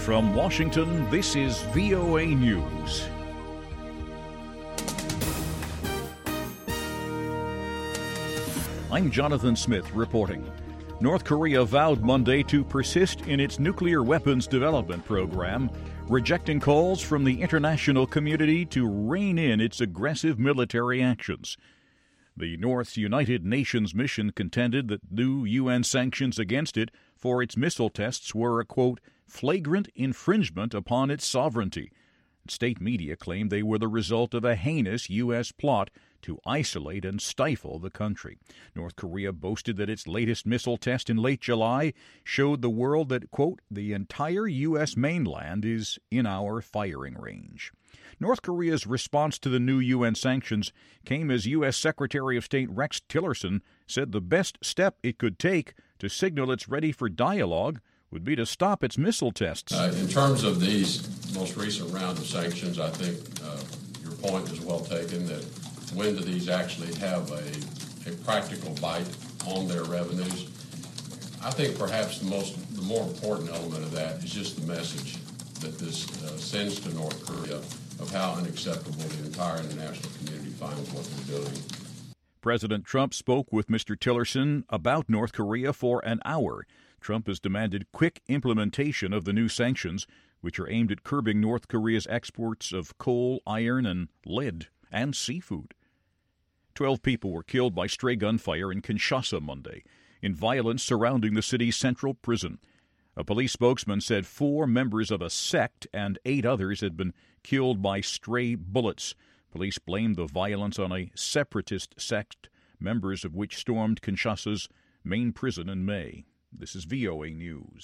From Washington, this is VOA News. I'm Jonathan Smith reporting. North Korea vowed Monday to persist in its nuclear weapons development program, rejecting calls from the international community to rein in its aggressive military actions. The North's United Nations mission contended that new UN sanctions against it for its missile tests were a, quote, flagrant infringement upon its sovereignty. State media claimed they were the result of a heinous U.S. plot to isolate and stifle the country. North Korea boasted that its latest missile test in late July showed the world that, quote, the entire U.S. mainland is in our firing range. North Korea's response to the new UN sanctions came as U.S. Secretary of State Rex Tillerson said the best step it could take to signal it's ready for dialogue would be to stop its missile tests. In terms of these most recent round of sanctions, I think your point is well taken that when do these actually have a practical bite on their revenues? I think perhaps the more important element of that is just the message that this sends to North Korea of how unacceptable the entire international community finds what they're doing. President Trump spoke with Mr. Tillerson about North Korea for an hour. Trump has demanded quick implementation of the new sanctions, which are aimed at curbing North Korea's exports of coal, iron, and lead, and seafood. 12 people were killed by stray gunfire in Kinshasa Monday, in violence surrounding the city's central prison. A police spokesman said 4 members of a sect and 8 others had been killed by stray bullets. Police blamed the violence on a separatist sect, members of which stormed Kinshasa's main prison in May. This is VOA News.